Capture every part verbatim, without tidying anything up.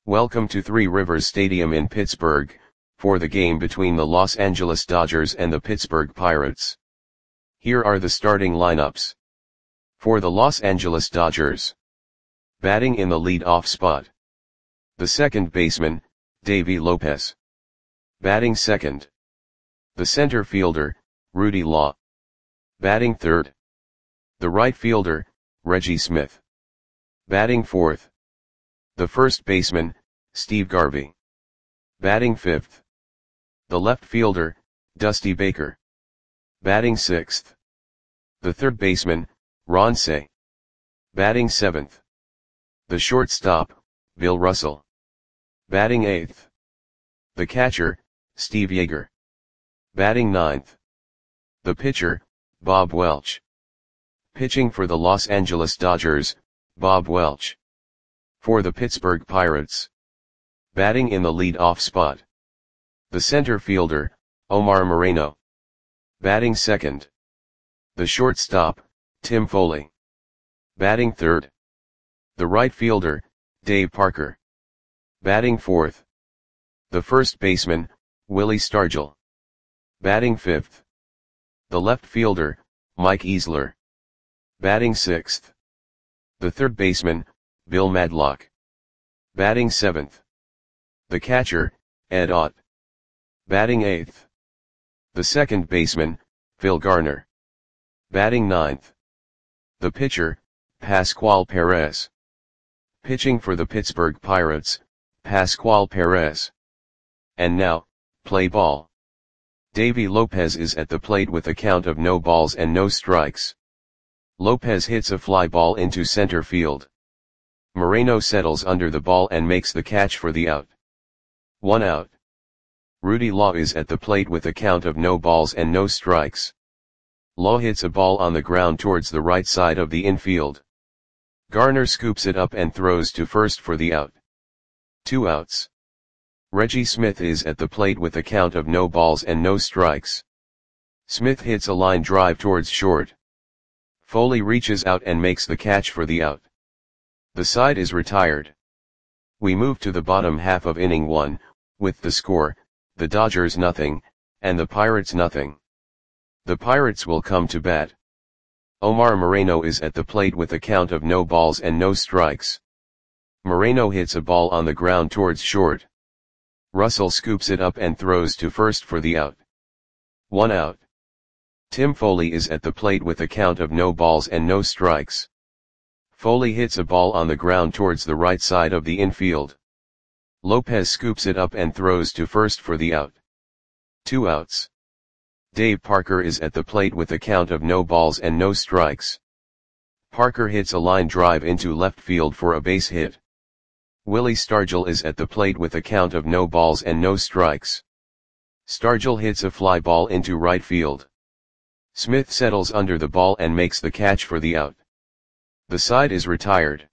Welcome to Three Rivers Stadium in Pittsburgh, for the game between the Los Angeles Dodgers and the Pittsburgh Pirates. Here are the starting lineups. For the Los Angeles Dodgers. Batting in the lead-off spot. The second baseman, Davey Lopez. Batting second. The center fielder, Rudy Law. Batting third. The right fielder, Reggie Smith. Batting fourth. The first baseman, Steve Garvey. Batting fifth. The left fielder, Dusty Baker. Batting sixth. The third baseman, Ron Cey. Batting seventh. The shortstop, Bill Russell. Batting eighth. The catcher, Steve Yeager. Batting ninth. The pitcher, Bob Welch. Pitching for the Los Angeles Dodgers, Bob Welch. For the Pittsburgh Pirates. Batting in the lead-off spot. The center fielder, Omar Moreno. Batting second. The shortstop, Tim Foley. Batting third. The right fielder, Dave Parker. Batting fourth. The first baseman, Willie Stargell. Batting fifth. The left fielder, Mike Easler. Batting sixth. The third baseman, Bill Madlock. Batting seventh. The catcher, Ed Ott. Batting eighth. The second baseman, Phil Garner. Batting ninth. The pitcher, Pascual Perez. Pitching for the Pittsburgh Pirates, Pascual Perez. And now, play ball. Davey Lopez is at the plate with a count of no balls and no strikes. Lopez hits a fly ball into center field. Moreno settles under the ball and makes the catch for the out. One out. Rudy Law is at the plate with a count of no balls and no strikes. Law hits a ball on the ground towards the right side of the infield. Garner scoops it up and throws to first for the out. Two outs. Reggie Smith is at the plate with a count of no balls and no strikes. Smith hits a line drive towards short. Foley reaches out and makes the catch for the out. The side is retired. We move to the bottom half of inning one, with the score, the Dodgers nothing, and the Pirates nothing. The Pirates will come to bat. Omar Moreno is at the plate with a count of no balls and no strikes. Moreno hits a ball on the ground towards short. Russell scoops it up and throws to first for the out. One out. Tim Foley is at the plate with a count of no balls and no strikes. Foley hits a ball on the ground towards the right side of the infield. Lopez scoops it up and throws to first for the out. Two outs. Dave Parker is at the plate with a count of no balls and no strikes. Parker hits a line drive into left field for a base hit. Willie Stargell is at the plate with a count of no balls and no strikes. Stargell hits a fly ball into right field. Smith settles under the ball and makes the catch for the out. The side is retired.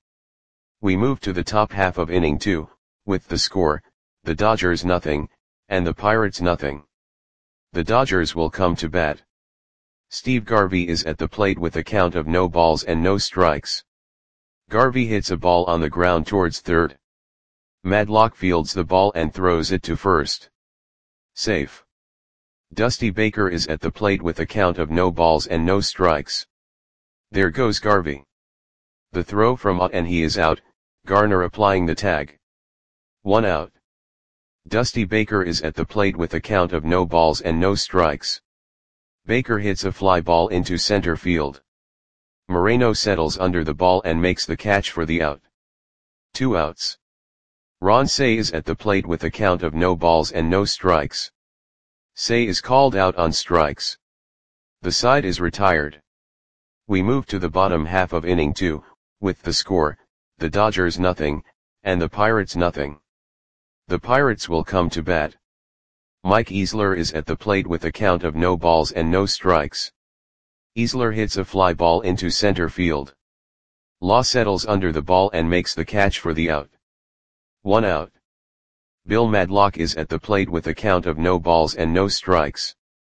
We move to the top half of inning two, with the score, the Dodgers nothing, and the Pirates nothing. The Dodgers will come to bat. Steve Garvey is at the plate with a count of no balls and no strikes. Garvey hits a ball on the ground towards third. Madlock fields the ball and throws it to first. Safe. Dusty Baker is at the plate with a count of no balls and no strikes. There goes Garvey. The throw from Ott and he is out, Garner applying the tag. One out. Dusty Baker is at the plate with a count of no balls and no strikes. Baker hits a fly ball into center field. Moreno settles under the ball and makes the catch for the out. Two outs. Ron Cey is at the plate with a count of no balls and no strikes. Cey is called out on strikes. The side is retired. We move to the bottom half of inning two, with the score, the Dodgers nothing, and the Pirates nothing. The Pirates will come to bat. Mike Easler is at the plate with a count of no balls and no strikes. Easler hits a fly ball into center field. Law settles under the ball and makes the catch for the out. One out. Bill Madlock is at the plate with a count of no balls and no strikes.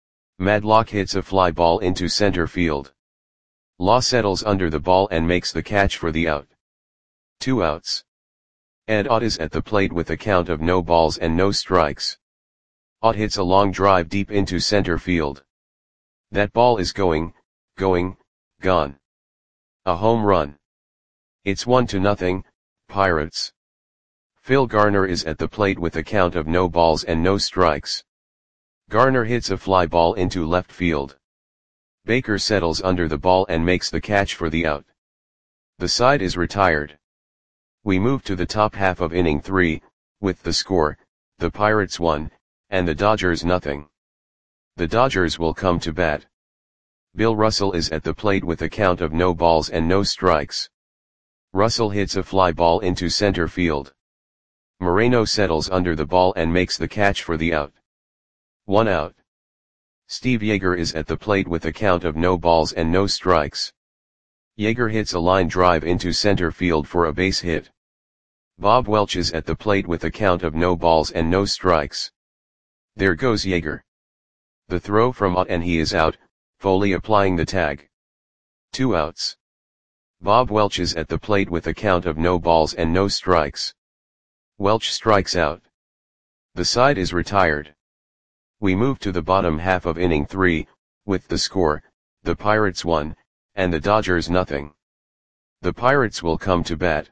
Madlock hits a fly ball into center field. Law settles under the ball and makes the catch for the out. Two outs. Ed Ott is at the plate with a count of no balls and no strikes. Ott hits a long drive deep into center field. That ball is going, going, gone. A home run. It's one to nothing, Pirates. Phil Garner is at the plate with a count of no balls and no strikes. Garner hits a fly ball into left field. Baker settles under the ball and makes the catch for the out. The side is retired. We move to the top half of inning three, with the score, the Pirates one, and the Dodgers nothing. The Dodgers will come to bat. Bill Russell is at the plate with a count of no balls and no strikes. Russell hits a fly ball into center field. Moreno settles under the ball and makes the catch for the out. One out. Steve Yeager is at the plate with a count of no balls and no strikes. Yeager hits a line drive into center field for a base hit. Bob Welch is at the plate with a count of no balls and no strikes. There goes Yeager. The throw from Ott and he is out, Foley applying the tag. Two outs. Bob Welch is at the plate with a count of no balls and no strikes. Welch strikes out. The side is retired. We move to the bottom half of inning three, with the score, the Pirates one, and the Dodgers nothing. The Pirates will come to bat.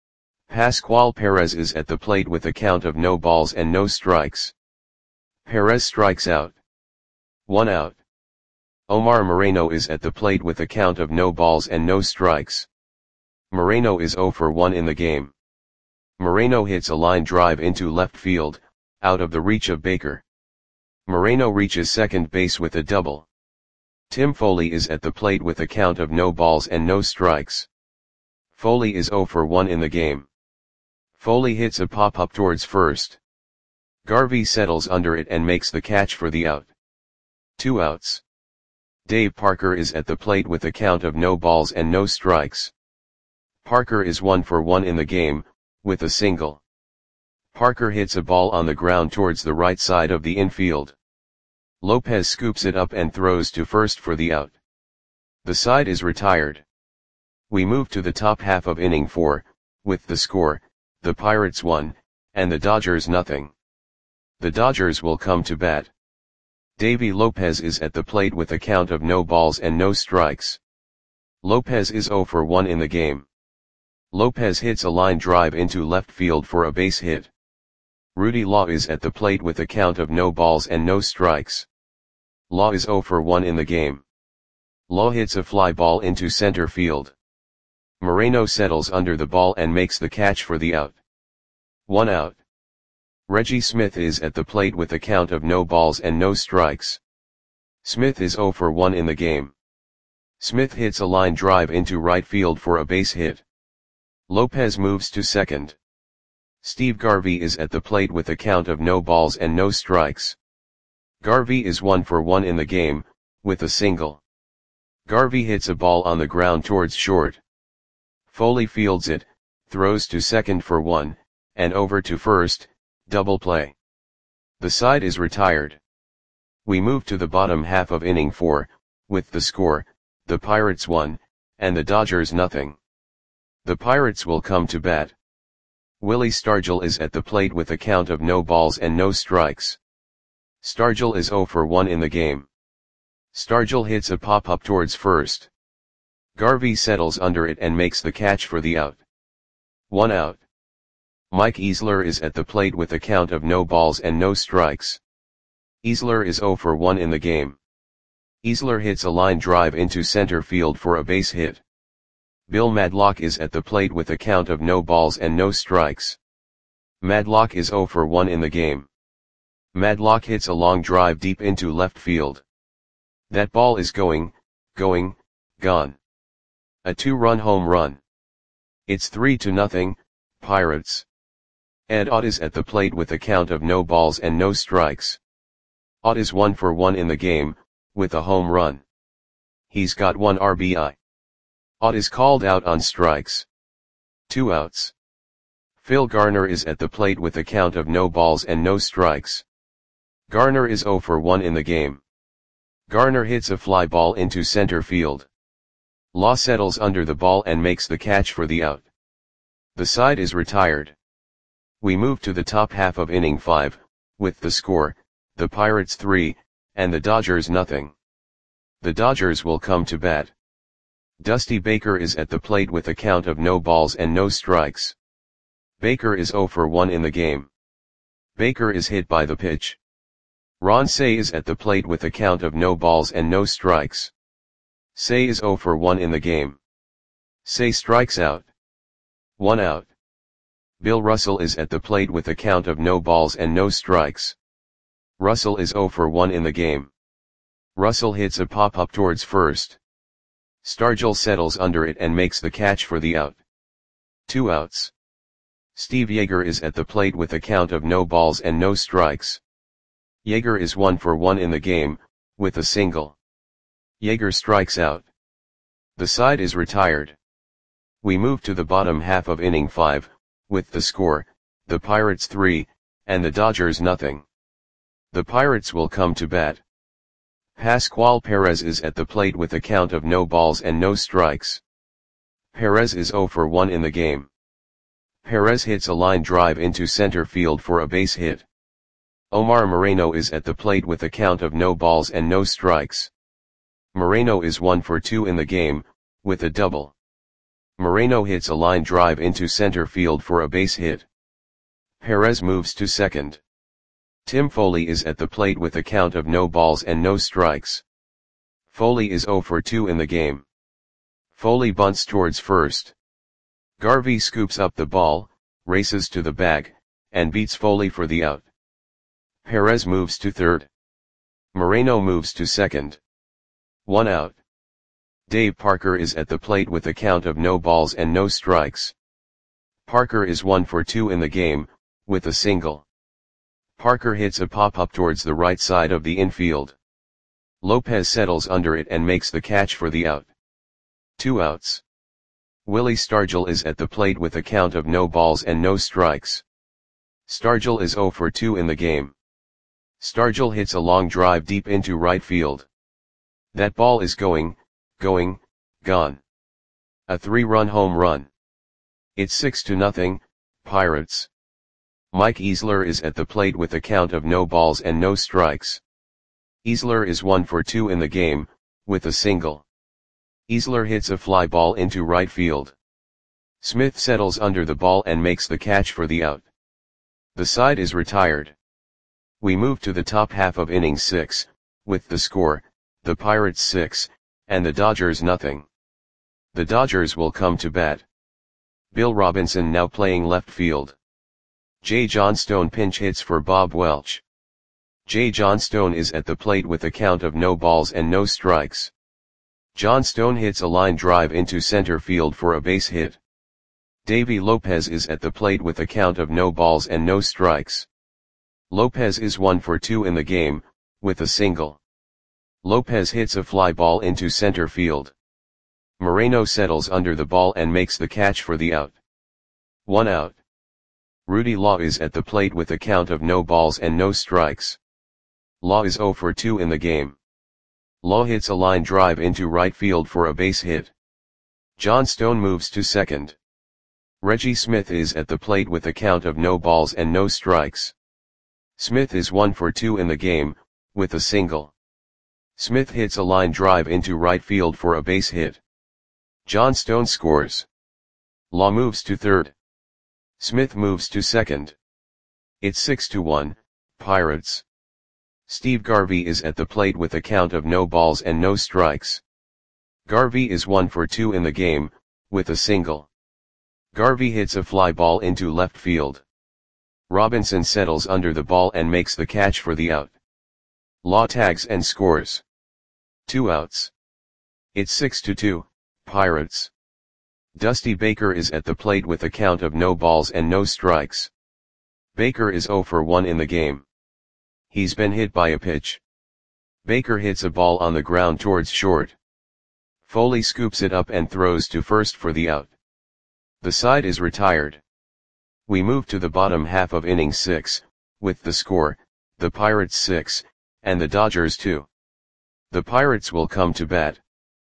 Pascual Perez is at the plate with a count of no balls and no strikes. Perez strikes out. One out. Omar Moreno is at the plate with a count of no balls and no strikes. Moreno is zero for one in the game. Moreno hits a line drive into left field, out of the reach of Baker. Moreno reaches second base with a double. Tim Foley is at the plate with a count of no balls and no strikes. Foley is zero for one in the game. Foley hits a pop-up towards first. Garvey settles under it and makes the catch for the out. Two outs. Dave Parker is at the plate with a count of no balls and no strikes. Parker is one for one in the game, with a single. Parker hits a ball on the ground towards the right side of the infield. Lopez scoops it up and throws to first for the out. The side is retired. We move to the top half of inning four, with the score, the Pirates one, and the Dodgers nothing. The Dodgers will come to bat. Davy Lopez is at the plate with a count of no balls and no strikes. Lopez is zero for one in the game. Lopez hits a line drive into left field for a base hit. Rudy Law is at the plate with a count of no balls and no strikes. Law is zero for one in the game. Law hits a fly ball into center field. Moreno settles under the ball and makes the catch for the out. One out. Reggie Smith is at the plate with a count of no balls and no strikes. Smith is zero for one in the game. Smith hits a line drive into right field for a base hit. Lopez moves to second. Steve Garvey is at the plate with a count of no balls and no strikes. Garvey is one for one in the game, with a single. Garvey hits a ball on the ground towards short. Foley fields it, throws to second for one, and over to first, double play. The side is retired. We move to the bottom half of inning four, with the score, the Pirates one, and the Dodgers nothing. The Pirates will come to bat. Willie Stargell is at the plate with a count of no balls and no strikes. Stargell is zero for one in the game. Stargell hits a pop-up towards first. Garvey settles under it and makes the catch for the out. One out. Mike Easler is at the plate with a count of no balls and no strikes. Easler is zero for one in the game. Easler hits a line drive into center field for a base hit. Bill Madlock is at the plate with a count of no balls and no strikes. Madlock is zero for one in the game. Madlock hits a long drive deep into left field. That ball is going, going, gone. A two-run home run. It's three to nothing, Pirates. Ed Ott is at the plate with a count of no balls and no strikes. Ott is one for one in the game, with a home run. He's got one R B I. Ott is called out on strikes. Two outs. Phil Garner is at the plate with a count of no balls and no strikes. Garner is zero for one in the game. Garner hits a fly ball into center field. Law settles under the ball and makes the catch for the out. The side is retired. We move to the top half of inning five, with the score, the Pirates three, and the Dodgers nothing. The Dodgers will come to bat. Dusty Baker is at the plate with a count of no balls and no strikes. Baker is zero for one in the game. Baker is hit by the pitch. Ron Cey is at the plate with a count of no balls and no strikes. Cey is zero for one in the game. Cey strikes out. One out. Bill Russell is at the plate with a count of no balls and no strikes. Russell is zero for one in the game. Russell hits a pop-up towards first. Stargell settles under it and makes the catch for the out. Two outs. Steve Yeager is at the plate with a count of no balls and no strikes. Yeager is one for one in the game, with a single. Yeager strikes out. The side is retired. We move to the bottom half of inning five, with the score, the Pirates three, and the Dodgers nothing. The Pirates will come to bat. Pascual Perez is at the plate with a count of no balls and no strikes. Perez is zero for one in the game. Perez hits a line drive into center field for a base hit. Omar Moreno is at the plate with a count of no balls and no strikes. Moreno is one for two in the game, with a double. Moreno hits a line drive into center field for a base hit. Perez moves to second. Tim Foley is at the plate with a count of no balls and no strikes. Foley is zero for two in the game. Foley bunts towards first. Garvey scoops up the ball, races to the bag, and beats Foley for the out. Perez moves to third. Moreno moves to second. One out. Dave Parker is at the plate with a count of no balls and no strikes. Parker is one for two in the game, with a single. Parker hits a pop-up towards the right side of the infield. Lopez settles under it and makes the catch for the out. Two outs. Willie Stargell is at the plate with a count of no balls and no strikes. Stargell is zero for two in the game. Stargell hits a long drive deep into right field. That ball is going, going, gone. A three-run home run. It's six to nothing, Pirates. Mike Easler is at the plate with a count of no balls and no strikes. Easler is one for two in the game, with a single. Easler hits a fly ball into right field. Smith settles under the ball and makes the catch for the out. The side is retired. We move to the top half of inning six, with the score, the Pirates six, and the Dodgers nothing. The Dodgers will come to bat. Bill Robinson now playing left field. Jay Johnstone pinch hits for Bob Welch. Jay Johnstone is at the plate with a count of no balls and no strikes. Johnstone hits a line drive into center field for a base hit. Davey Lopez is at the plate with a count of no balls and no strikes. Lopez is one for two in the game, with a single. Lopez hits a fly ball into center field. Moreno settles under the ball and makes the catch for the out. One out. Rudy Law is at the plate with a count of no balls and no strikes. Law is zero for two in the game. Law hits a line drive into right field for a base hit. Johnstone moves to second. Reggie Smith is at the plate with a count of no balls and no strikes. Smith is one for two in the game, with a single. Smith hits a line drive into right field for a base hit. Johnstone scores. Law moves to third. Smith moves to second. It's six to one, Pirates. Steve Garvey is at the plate with a count of no balls and no strikes. Garvey is one for two in the game, with a single. Garvey hits a fly ball into left field. Robinson settles under the ball and makes the catch for the out. Law tags and scores. Two outs. It's six to two, Pirates. Dusty Baker is at the plate with a count of no balls and no strikes. Baker is zero for one in the game. He's been hit by a pitch. Baker hits a ball on the ground towards short. Foley scoops it up and throws to first for the out. The side is retired. We move to the bottom half of inning six, with the score, the Pirates six, and the Dodgers two. The Pirates will come to bat.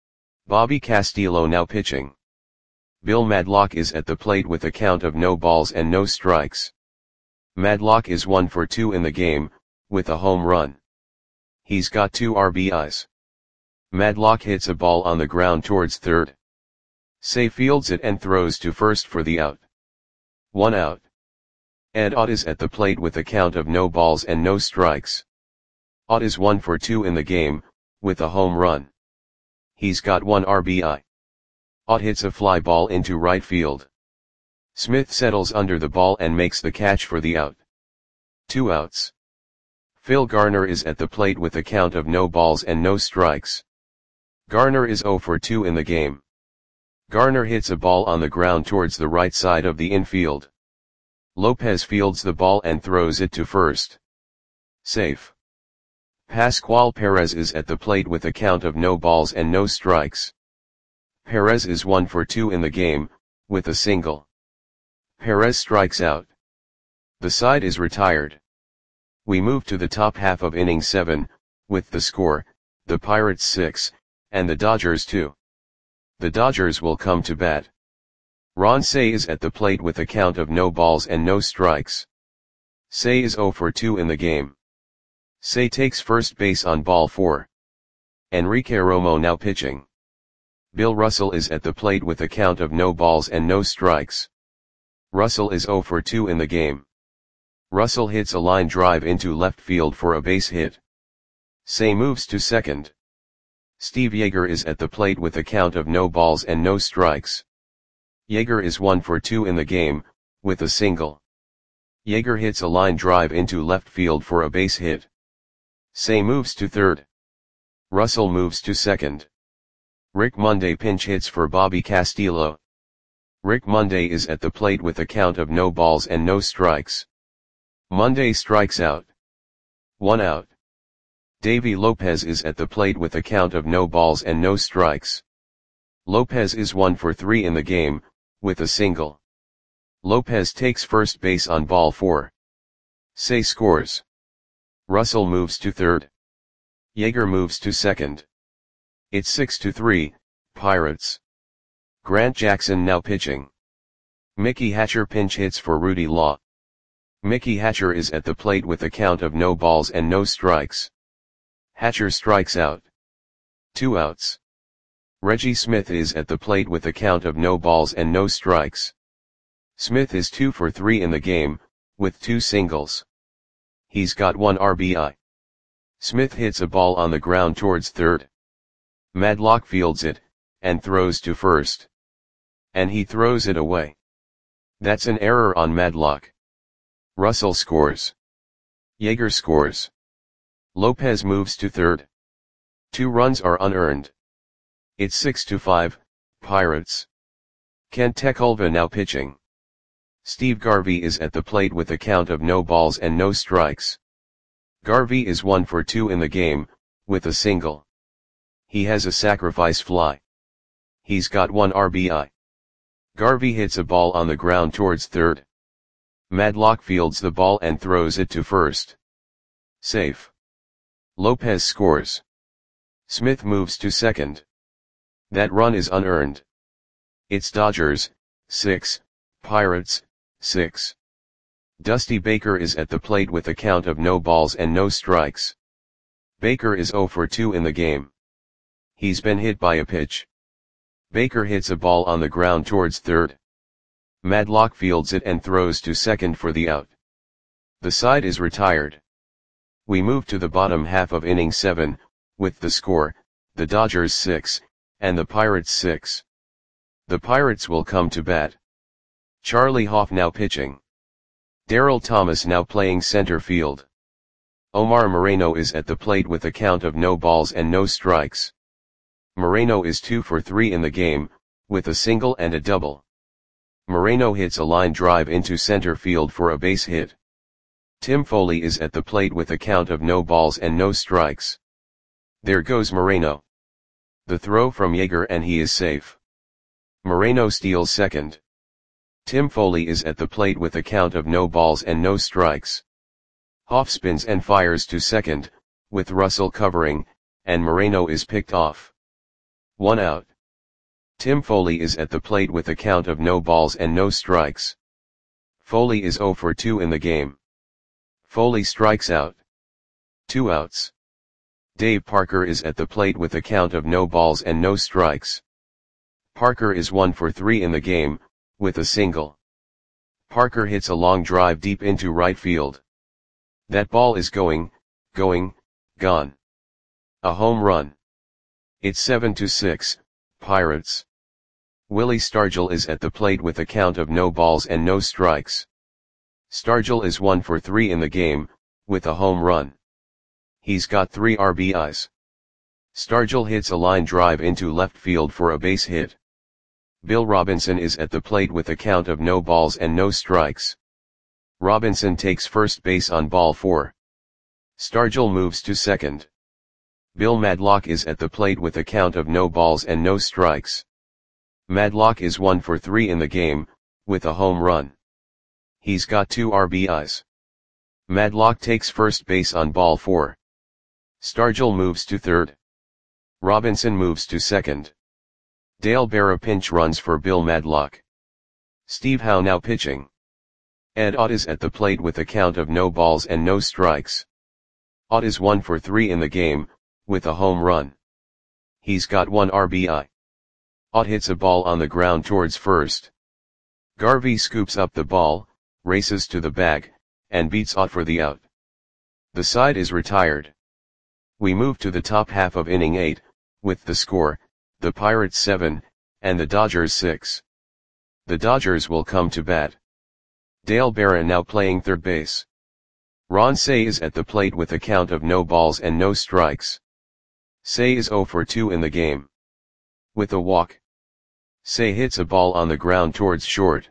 Bobby Castillo now pitching. Bill Madlock is at the plate with a count of no balls and no strikes. Madlock is one for two in the game, with a home run. He's got two R B Is. Madlock hits a ball on the ground towards third. Say fields it and throws to first for the out. One out. Ed Ott is at the plate with a count of no balls and no strikes. Ott is one for two in the game, with a home run. He's got one R B I. Ott hits a fly ball into right field. Smith settles under the ball and makes the catch for the out. Two outs. Phil Garner is at the plate with a count of no balls and no strikes. Garner is zero for two in the game. Garner hits a ball on the ground towards the right side of the infield. Lopez fields the ball and throws it to first. Safe. Pascual Perez is at the plate with a count of no balls and no strikes. Perez is one for two in the game, with a single. Perez strikes out. The side is retired. We move to the top half of inning seven, with the score, the Pirates six, and the Dodgers two. The Dodgers will come to bat. Ron Cey is at the plate with a count of no balls and no strikes. Cey is zero for two in the game. Cey takes first base on ball four. Enrique Romo now pitching. Bill Russell is at the plate with a count of no balls and no strikes. Russell is zero for two in the game. Russell hits a line drive into left field for a base hit. Cey moves to second. Steve Yeager is at the plate with a count of no balls and no strikes. Yeager is one for two in the game, with a single. Yeager hits a line drive into left field for a base hit. Cey moves to third. Russell moves to second. Rick Monday pinch hits for Bobby Castillo. Rick Monday is at the plate with a count of no balls and no strikes. Monday strikes out. One out. Davy Lopez is at the plate with a count of no balls and no strikes. Lopez is one for three in the game, with a single. Lopez takes first base on ball four. Cey scores. Russell moves to third. Yeager moves to second. It's six to three, Pirates. Grant Jackson now pitching. Mickey Hatcher pinch hits for Rudy Law. Mickey Hatcher is at the plate with a count of no balls and no strikes. Hatcher strikes out. Two outs. Reggie Smith is at the plate with a count of no balls and no strikes. Smith is two for three in the game, with two singles. He's got one R B I. Smith hits a ball on the ground towards third. Madlock fields it, and throws to first. And he throws it away. That's an error on Madlock. Russell scores. Yeager scores. Lopez moves to third. Two runs are unearned. It's six to five, Pirates. Kent Tekulve now pitching. Steve Garvey is at the plate with a count of no balls and no strikes. Garvey is one for two in the game, with a single. He has a sacrifice fly. He's got one R B I. Garvey hits a ball on the ground towards third. Madlock fields the ball and throws it to first. Safe. Lopez scores. Smith moves to second. That run is unearned. It's Dodgers, six, Pirates, six. Dusty Baker is at the plate with a count of no balls and no strikes. Baker is zero for two in the game. He's been hit by a pitch. Baker hits a ball on the ground towards third. Madlock fields it and throws to second for the out. The side is retired. We move to the bottom half of inning seven, with the score, the Dodgers six, and the Pirates six. The Pirates will come to bat. Charlie Hoff now pitching. Darryl Thomas now playing center field. Omar Moreno is at the plate with a count of no balls and no strikes. Moreno is two for three in the game, with a single and a double. Moreno hits a line drive into center field for a base hit. Tim Foley is at the plate with a count of no balls and no strikes. There goes Moreno. The throw from Yeager and he is safe. Moreno steals second. Tim Foley is at the plate with a count of no balls and no strikes. Hoff spins and fires to second, with Russell covering, and Moreno is picked off. One out. Tim Foley is at the plate with a count of no balls and no strikes. Foley is zero for two in the game. Foley strikes out. Two outs. Dave Parker is at the plate with a count of no balls and no strikes. Parker is one for three in the game, with a single. Parker hits a long drive deep into right field. That ball is going, going, gone. A home run. It's seven to six, Pirates. Willie Stargell is at the plate with a count of no balls and no strikes. Stargell is one for three in the game, with a home run. He's got three R B Is. Stargell hits a line drive into left field for a base hit. Bill Robinson is at the plate with a count of no balls and no strikes. Robinson takes first base on ball four. Stargell moves to second. Bill Madlock is at the plate with a count of no balls and no strikes. Madlock is one for three in the game, with a home run. He's got two R B Is. Madlock takes first base on ball four. Stargell moves to third. Robinson moves to second. Dale Berra pinch runs for Bill Madlock. Steve Howe now pitching. Ed Ott is at the plate with a count of no balls and no strikes. Ott is one for three in the game, with a home run. He's got one R B I. Ott hits a ball on the ground towards first. Garvey scoops up the ball, races to the bag, and beats Ott for the out. The side is retired. We move to the top half of inning eight, with the score, the Pirates seven, and the Dodgers six. The Dodgers will come to bat. Dale Berra now playing third base. Ron Cey is at the plate with a count of no balls and no strikes. Cey is zero for two in the game. With a walk. Cey hits a ball on the ground towards short.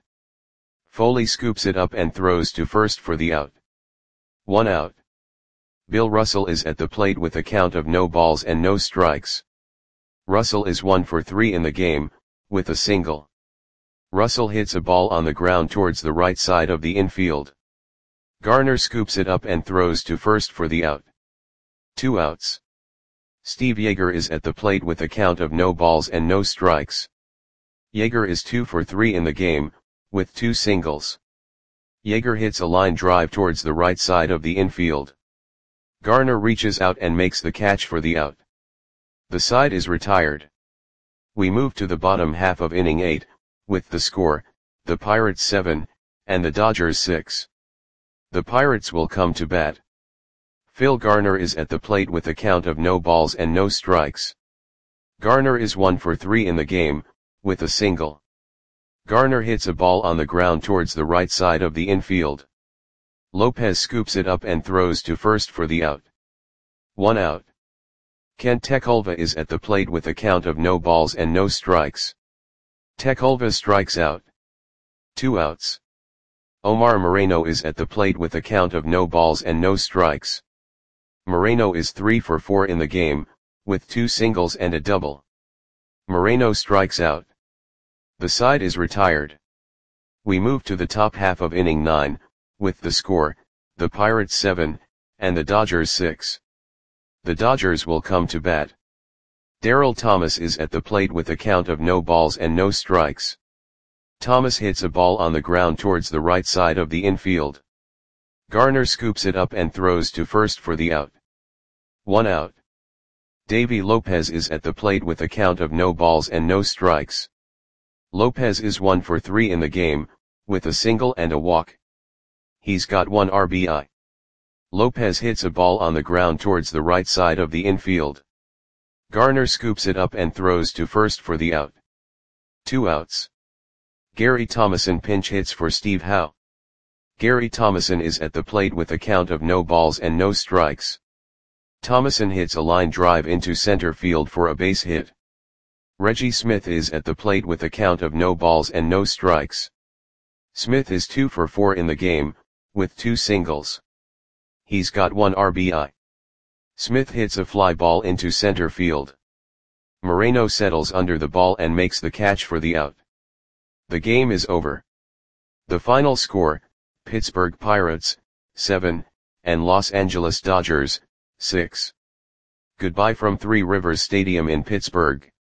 Foley scoops it up and throws to first for the out. One out. Bill Russell is at the plate with a count of no balls and no strikes. Russell is one for three in the game, with a single. Russell hits a ball on the ground towards the right side of the infield. Garner scoops it up and throws to first for the out. Two outs. Steve Yeager is at the plate with a count of no balls and no strikes. Yeager is two for three in the game, with two singles. Yeager hits a line drive towards the right side of the infield. Garner reaches out and makes the catch for the out. The side is retired. We move to the bottom half of inning eight, with the score, the Pirates seven, and the Dodgers six. The Pirates will come to bat. Phil Garner is at the plate with a count of no balls and no strikes. Garner is one for three in the game, with a single. Garner hits a ball on the ground towards the right side of the infield. Lopez scoops it up and throws to first for the out. One out. Kent Tekulve is at the plate with a count of no balls and no strikes. Tekulve strikes out. Two outs. Omar Moreno is at the plate with a count of no balls and no strikes. Moreno is three for four in the game, with two singles and a double. Moreno strikes out. The side is retired. We move to the top half of inning nine, with the score, the Pirates seven, and the Dodgers six. The Dodgers will come to bat. Darryl Thomas is at the plate with a count of no balls and no strikes. Thomas hits a ball on the ground towards the right side of the infield. Garner scoops it up and throws to first for the out. One out. Davy Lopez is at the plate with a count of no balls and no strikes. Lopez is one for three in the game, with a single and a walk. He's got one R B I. Lopez hits a ball on the ground towards the right side of the infield. Garner scoops it up and throws to first for the out. Two outs. Gary Thomason pinch hits for Steve Howe. Gary Thomason is at the plate with a count of no balls and no strikes. Thomason hits a line drive into center field for a base hit. Reggie Smith is at the plate with a count of no balls and no strikes. Smith is two for four in the game, with two singles. He's got one R B I. Smith hits a fly ball into center field. Moreno settles under the ball and makes the catch for the out. The game is over. The final score, Pittsburgh Pirates, seven, and Los Angeles Dodgers, six. Goodbye from Three Rivers Stadium in Pittsburgh.